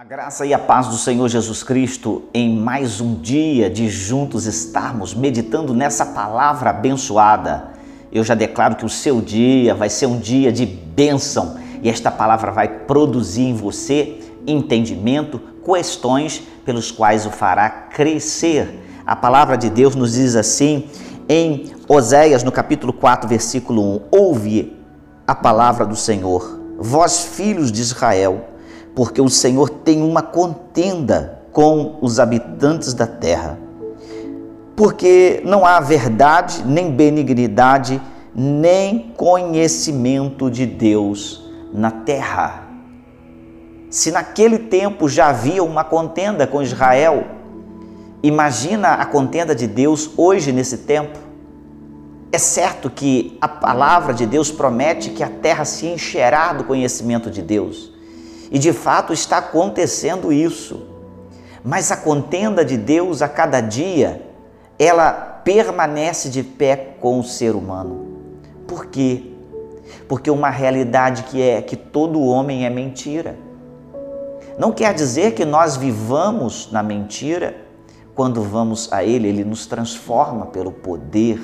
Graça e a paz do Senhor Jesus Cristo em mais um dia de juntos estarmos meditando nessa palavra abençoada. Eu já declaro que o seu dia vai ser um dia de bênção e esta palavra vai produzir em você entendimento, questões pelos quais o fará crescer. A palavra de Deus nos diz assim em Oséias, no capítulo 4, versículo 1: ouve a palavra do Senhor, vós filhos de Israel, porque o Senhor tem uma contenda com os habitantes da terra, porque não há verdade, nem benignidade, nem conhecimento de Deus na terra. Se naquele tempo já havia uma contenda com Israel, imagina a contenda de Deus hoje nesse tempo. É certo que a palavra de Deus promete que a terra se encherá do conhecimento de Deus. E de fato está acontecendo isso. Mas a contenda de Deus a cada dia, ela permanece de pé com o ser humano. Por quê? Porque uma realidade que é que todo homem é mentira. Não quer dizer que nós vivamos na mentira. Quando vamos a Ele, Ele nos transforma pelo poder.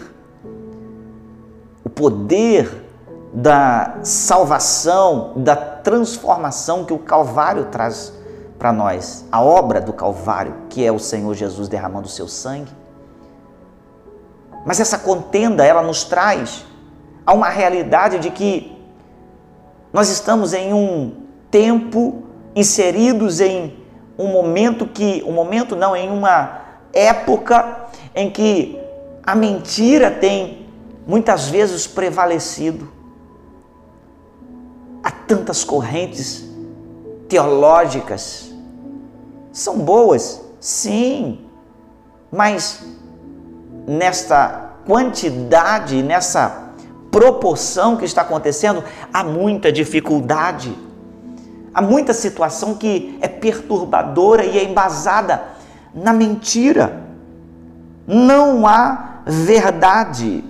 O poder da salvação, da transformação que o Calvário traz para nós. A obra do Calvário, que é o Senhor Jesus derramando o seu sangue. Mas essa contenda, ela nos traz a uma realidade de que nós estamos em um tempo inseridos em em uma época em que a mentira tem muitas vezes prevalecido. Há tantas correntes teológicas, são boas, sim, mas nesta quantidade, nessa proporção que está acontecendo, há muita dificuldade, há muita situação que é perturbadora e é embasada na mentira. Não há verdade.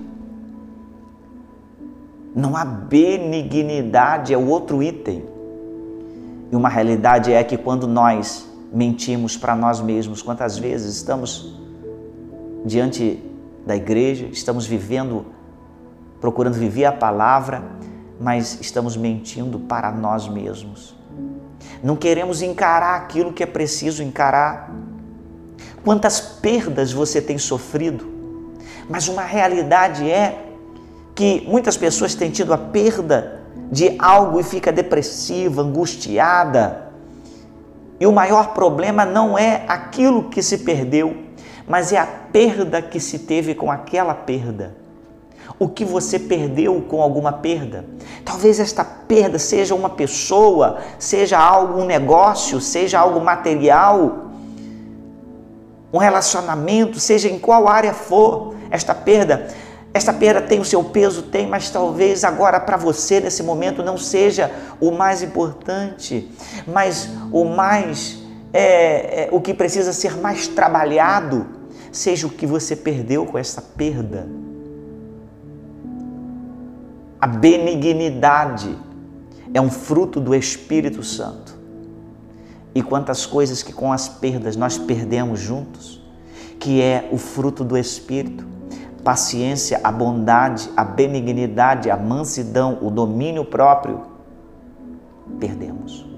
Não há benignidade, é o outro item. E uma realidade é que quando nós mentimos para nós mesmos, quantas vezes estamos diante da igreja, estamos procurando viver a palavra, mas estamos mentindo para nós mesmos. Não queremos encarar aquilo que é preciso encarar. Quantas perdas você tem sofrido, mas uma realidade é que muitas pessoas têm tido a perda de algo e fica depressiva, angustiada. E o maior problema não é aquilo que se perdeu, mas é a perda que se teve com aquela perda. O que você perdeu com alguma perda? Talvez esta perda seja uma pessoa, seja algo, um negócio, seja algo material, um relacionamento, seja em qual área for. Esta perda tem o seu peso, tem, mas talvez agora para você nesse momento não seja o mais importante, mas o que precisa ser mais trabalhado, seja o que você perdeu com essa perda. A benignidade é um fruto do Espírito Santo. E quantas coisas que com as perdas nós perdemos juntos, que é o fruto do Espírito. Paciência, a bondade, a benignidade, a mansidão, o domínio próprio. Perdemos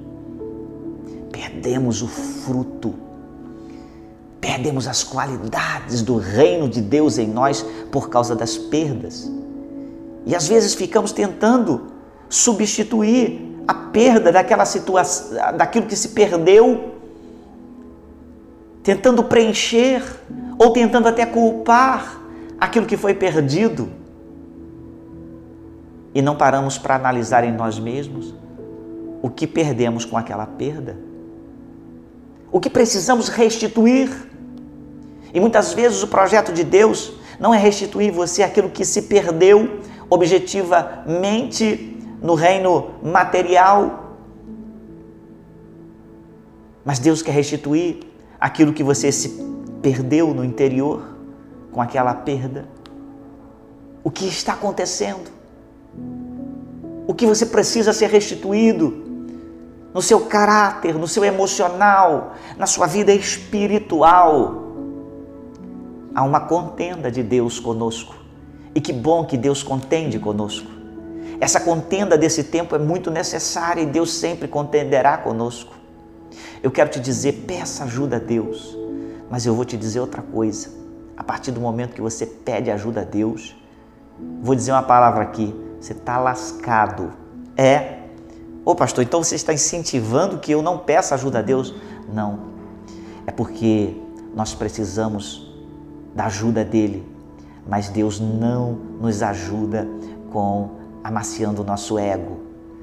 o fruto, perdemos as qualidades do reino de Deus em nós por causa das perdas. E às vezes ficamos tentando substituir a perda daquela situação, daquilo que se perdeu, tentando preencher ou tentando até culpar aquilo que foi perdido, e não paramos para analisar em nós mesmos o que perdemos com aquela perda, o que precisamos restituir. E muitas vezes o projeto de Deus não é restituir você aquilo que se perdeu objetivamente no reino material, mas Deus quer restituir aquilo que você se perdeu no interior com aquela perda. O que está acontecendo? O que você precisa ser restituído? no seu caráter, no seu emocional, na sua vida espiritual. Há uma contenda de Deus conosco. E que bom que Deus contende conosco. Essa contenda desse tempo é muito necessária e Deus sempre contenderá conosco. Eu quero te dizer, peça ajuda a Deus. Mas eu vou te dizer outra coisa. A partir do momento que você pede ajuda a Deus, vou dizer uma palavra aqui, você está lascado. Ô pastor, então você está incentivando que eu não peça ajuda a Deus? Não, é porque nós precisamos da ajuda dele, mas Deus não nos ajuda com amaciando o nosso ego,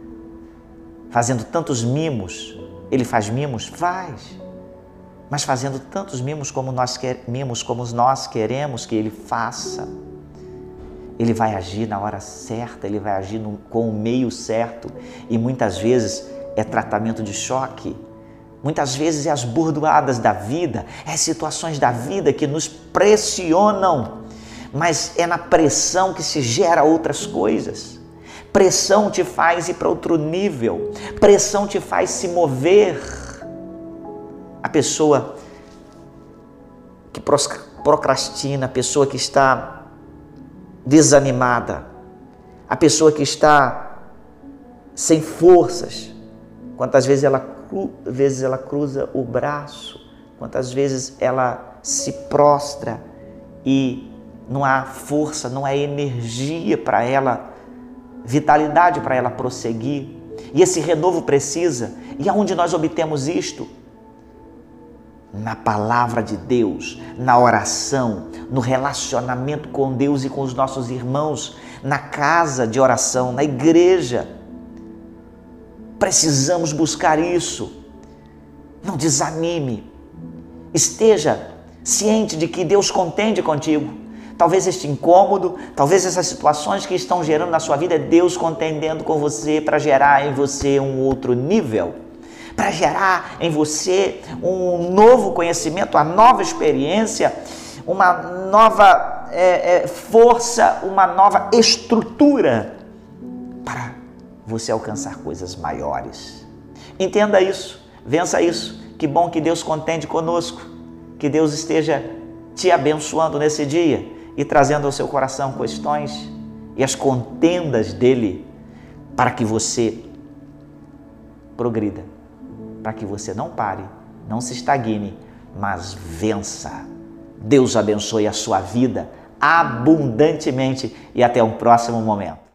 fazendo tantos mimos. Ele faz mimos? Faz, mas fazendo tantos mimos como nós queremos que ele faça. Ele vai agir na hora certa, ele vai agir com o meio certo, e muitas vezes é tratamento de choque, muitas vezes é as burdoadas da vida, é situações da vida que nos pressionam, mas é na pressão que se gera outras coisas. Pressão te faz ir para outro nível, pressão te faz se mover. A pessoa que procrastina, a pessoa que está desanimada, a pessoa que está sem forças, quantas vezes ela cruza o braço, quantas vezes ela se prostra e não há força, não há energia para ela, vitalidade para ela prosseguir. E esse renovo precisa. E aonde nós obtemos isto? Na palavra de Deus, na oração, no relacionamento com Deus e com os nossos irmãos, na casa de oração, na igreja. Precisamos buscar isso. Não desanime. Esteja ciente de que Deus contende contigo. Talvez este incômodo, talvez essas situações que estão gerando na sua vida, é Deus contendendo com você para gerar em você um outro nível, para gerar em você um novo conhecimento, uma nova experiência, uma nova força, uma nova estrutura para você alcançar coisas maiores. Entenda isso, vença isso. Que bom que Deus contende conosco, que Deus esteja te abençoando nesse dia e trazendo ao seu coração questões e as contendas dele para que você progrida, para que você não pare, não se estagne, mas vença. Deus abençoe a sua vida abundantemente e até um próximo momento.